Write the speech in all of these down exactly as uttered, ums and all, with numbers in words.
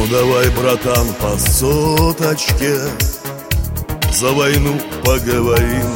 давай, братан, по соточке за войну поговорим.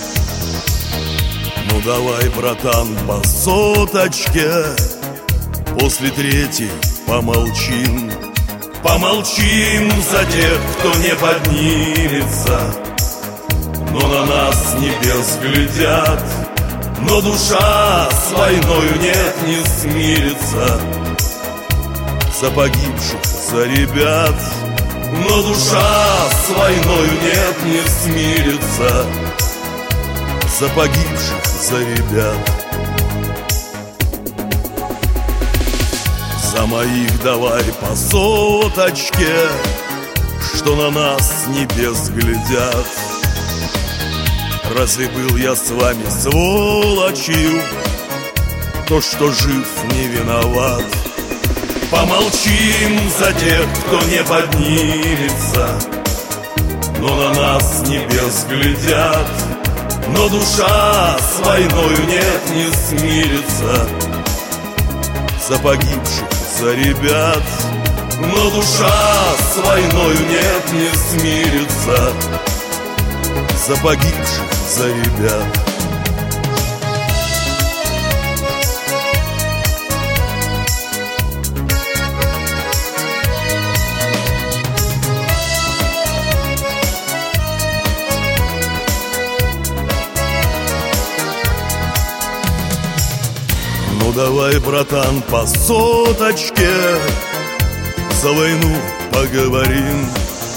Ну давай, братан, по соточке после третьей помолчим. Помолчим за тех, кто не поднимется, но на нас с небес глядят, но душа с войною нет, не смирится. За погибших, за ребят, но душа с войною нет, не смирится. За погибших, за ребят. За моих давай по соточке, что на нас с небес глядят. Разве был я с вами сволочью? То, что жив, не виноват. Помолчим за тех, кто не поднимется, но на нас с небес глядят, но душа с войною нет, не смирится. За погибших, за ребят, но душа с войною нет, не смирится. За погибших, за ребят. Ну давай, братан, по соточке за войну поговорим.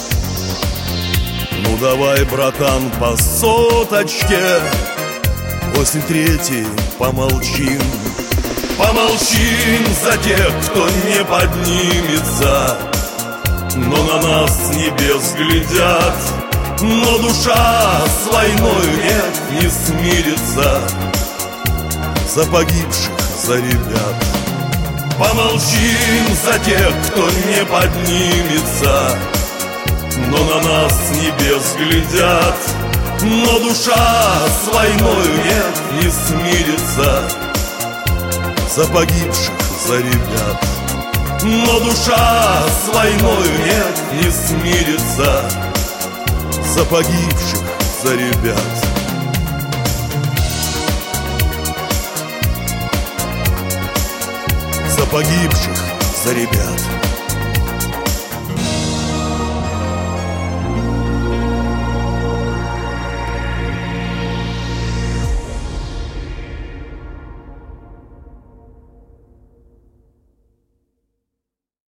Ну давай, братан, по соточке после третьей помолчим. Помолчим за тех, кто не поднимется, но на нас с небес глядят, но душа с войною нет, не смирится. За погибших, за ребят. Помолчим за тех, кто не поднимется, но на нас с небес глядят, но душа с войною нет, не смирится. За погибших, за ребят. Но душа с войною нет, не смирится. За погибших, за ребят. За погибших, за ребят.